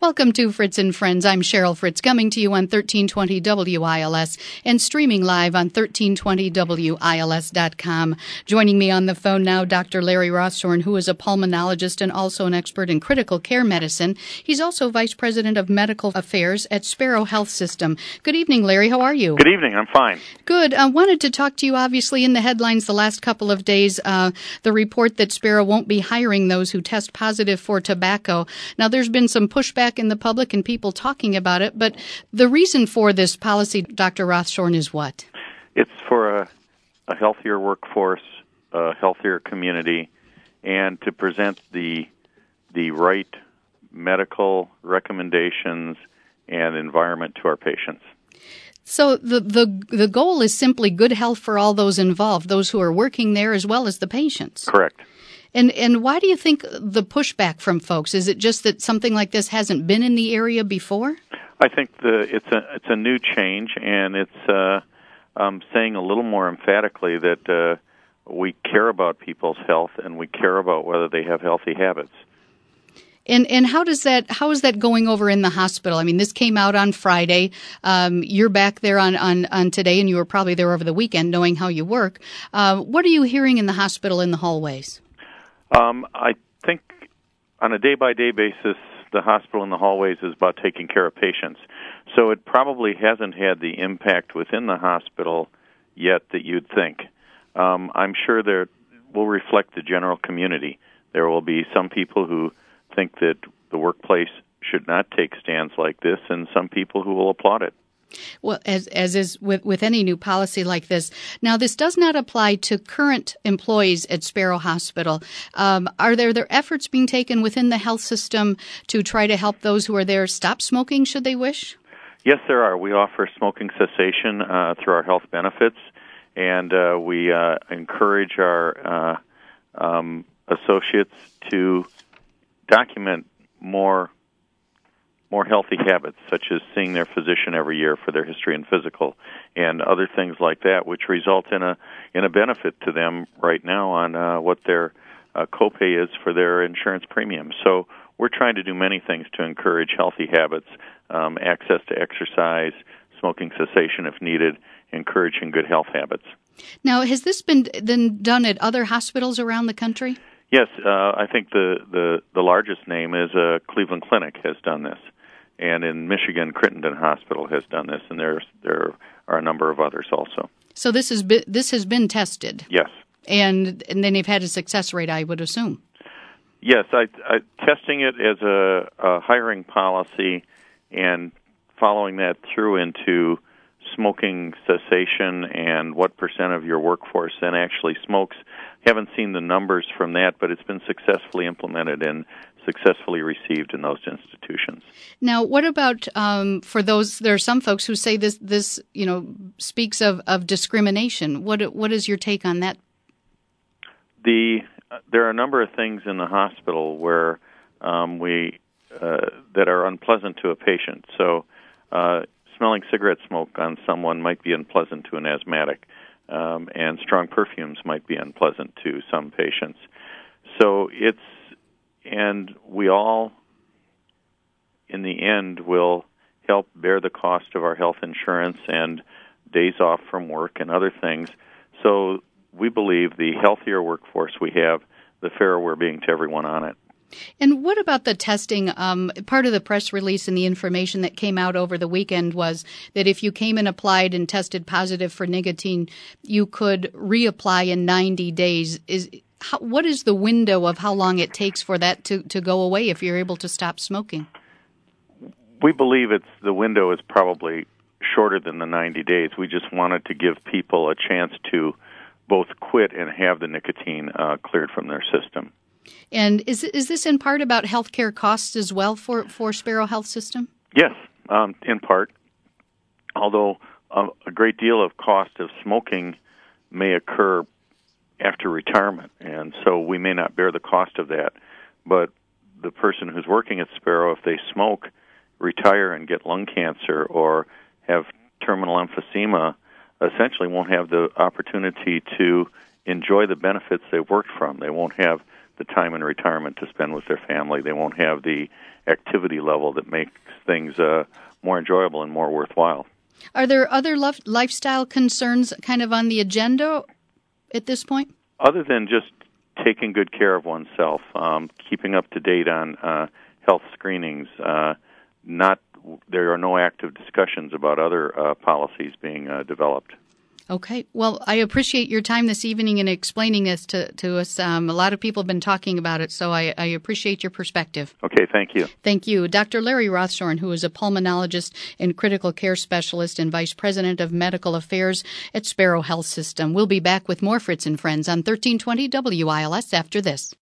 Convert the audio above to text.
Welcome to Fritz and Friends. I'm Cheryl Fritz, coming to you on 1320 WILS and streaming live on 1320WILS.com. Joining me on the phone now, Dr. Larry Rothshorn, who is a pulmonologist and also an expert in critical care medicine. He's also Vice President of Medical Affairs at Sparrow Health System. Good evening, Larry. How are you? Good evening. I'm fine. Good. I wanted to talk to you, obviously, in the headlines the last couple of days, the report that Sparrow won't be hiring those who test positive for tobacco. Now, there's been some pushback in the public and people talking about it, but the reason for this policy, Dr. Rothshorn, is what? It's for a healthier workforce, a healthier community, and to present the right medical recommendations and environment to our patients. So the goal is simply good health for all those involved, those who are working there as well as the patients. Correct. And why do you think the pushback from folks? Is it just that something like this hasn't been in the area before? I think it's a new change, and it's saying a little more emphatically that we care about people's health and we care about whether they have healthy habits. And how is that going over in the hospital? I mean, this came out on Friday. You're back there on today, and you were probably there over the weekend, knowing how you work. What are you hearing in the hospital in the hallways? I think on a day-by-day basis, the hospital in the hallways is about taking care of patients. So it probably hasn't had the impact within the hospital yet that you'd think. I'm sure there will reflect the general community. There will be some people who think that the workplace should not take stands like this, and some people who will applaud it. Well, as is with any new policy like this. Now, this does not apply to current employees at Sparrow Hospital. Are there efforts being taken within the health system to try to help those who are there stop smoking, should they wish? Yes, there are. We offer smoking cessation through our health benefits, and we encourage our associates to document more healthy habits, such as seeing their physician every year for their history and physical, and other things like that, which result in a benefit to them right now on what their copay is for their insurance premium. So we're trying to do many things to encourage healthy habits, access to exercise, smoking cessation if needed, encouraging good health habits. Now, has this been done at other hospitals around the country? Yes, I think the largest name is Cleveland Clinic has done this. And in Michigan, Crittenden Hospital has done this, and there are a number of others also. So this has been tested? Yes. And then they've had a success rate, I would assume? Yes, testing it as a hiring policy and following that through into smoking cessation and what percent of your workforce then actually smokes. Haven't seen the numbers from that, but it's been successfully implemented and successfully received in those institutions. Now, what about for those? There are some folks who say this speaks of discrimination. What is your take on that? There are a number of things in the hospital where that are unpleasant to a patient. So, smelling cigarette smoke on someone might be unpleasant to an asthmatic, and strong perfumes might be unpleasant to some patients. So and we all, in the end, will help bear the cost of our health insurance and days off from work and other things. So we believe the healthier workforce we have, the fairer we're being to everyone on it. And what about the testing? Part of the press release and the information that came out over the weekend was that if you came and applied and tested positive for nicotine, you could reapply in 90 days. What is the window of how long it takes for that to go away if you're able to stop smoking? We believe the window is probably shorter than the 90 days. We just wanted to give people a chance to both quit and have the nicotine cleared from their system. And is this in part about healthcare costs as well for Sparrow Health System? Yes, in part. Although a great deal of cost of smoking may occur after retirement, and so we may not bear the cost of that. But the person who's working at Sparrow, if they smoke, retire and get lung cancer or have terminal emphysema, essentially won't have the opportunity to enjoy the benefits they've worked from. They won't have the time in retirement to spend with their family. They won't have the activity level that makes things more enjoyable and more worthwhile. Are there other lifestyle concerns kind of on the agenda at this point? Other than just taking good care of oneself, keeping up to date on health screenings, there are no active discussions about other policies being developed. Okay. Well, I appreciate your time this evening in explaining this to us. A lot of people have been talking about it, so I appreciate your perspective. Okay, thank you. Thank you. Dr. Larry Rothshorn, who is a pulmonologist and critical care specialist and Vice President of Medical Affairs at Sparrow Health System. We'll be back with more Fritz and Friends on 1320 WILS after this.